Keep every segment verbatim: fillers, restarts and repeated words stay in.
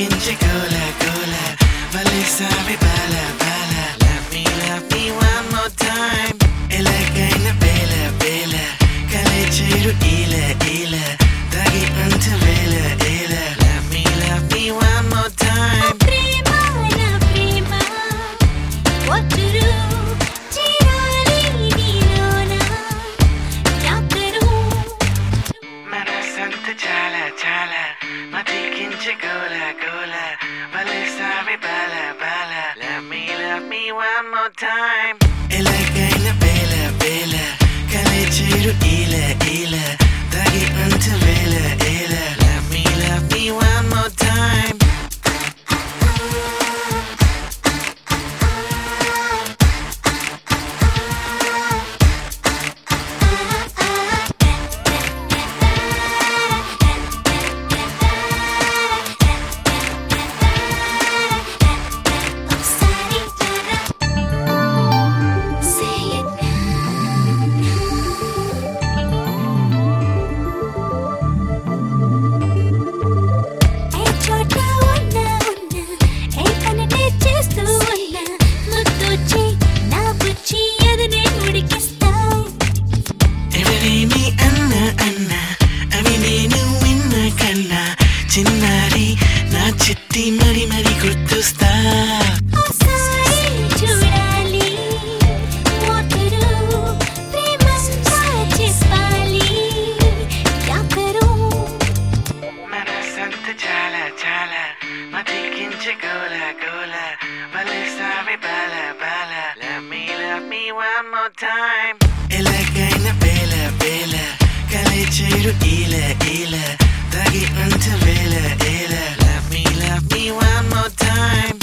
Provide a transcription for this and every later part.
మతికించే గోల గోల వలేసావి బాల బాల love me love me one more time ఎలాగైన బేల బేల కలే చేరు ఈల ఈల తాగి అంత వేల ఏల love me love me one more time చాలా చాలా మతికించే గోల గోల వలేసావి బాల బాల love me love me one more time ఎలాగైన బేల బేల కలే చేరు ఈల ఈల తాగి అంత వేల ఏల love me love me one more time చిన్నారి నా చిట్టి మరి మరి గుర్తుస్తా చూడాలి మనసంత చాలా చాలా మతికించే గోల గోల వలేసావి బాల బాల love me love me one more time ఎలాగైన బేల బేల కలే చేరు ఈల ఈల తాగి అంత వేల ఏల love me love me one more time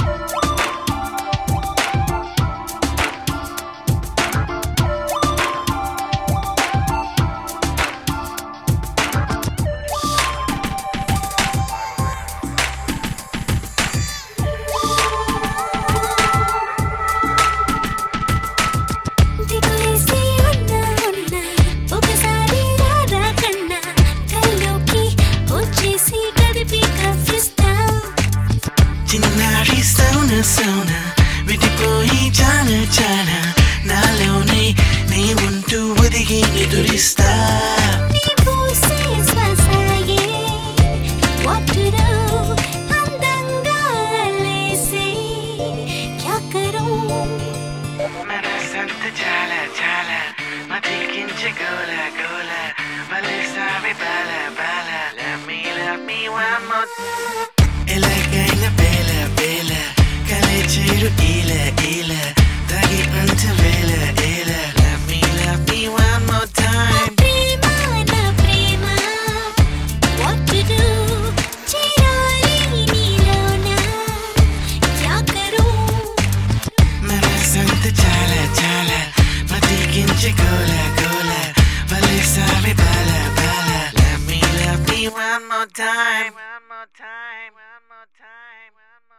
చిన్నారి సౌన సౌన విడిపోయి చాల చాల నాలోనే నీ ఉంటూ ఒదిగి నిదురిస్తా మనసంత చాలా చాలా మతికించే గోల గోల వలేసావి బాల బాల love me love me one more ఎలాగైన బేల బేల కలే చేరు ఈల ఈల తాగి అంత వేల ఏల love me love me one more time మనసంత చాలా చాలా మతికించే గోల గోల వలేసావి బాల బాల love me love me one more time one more time one more time one more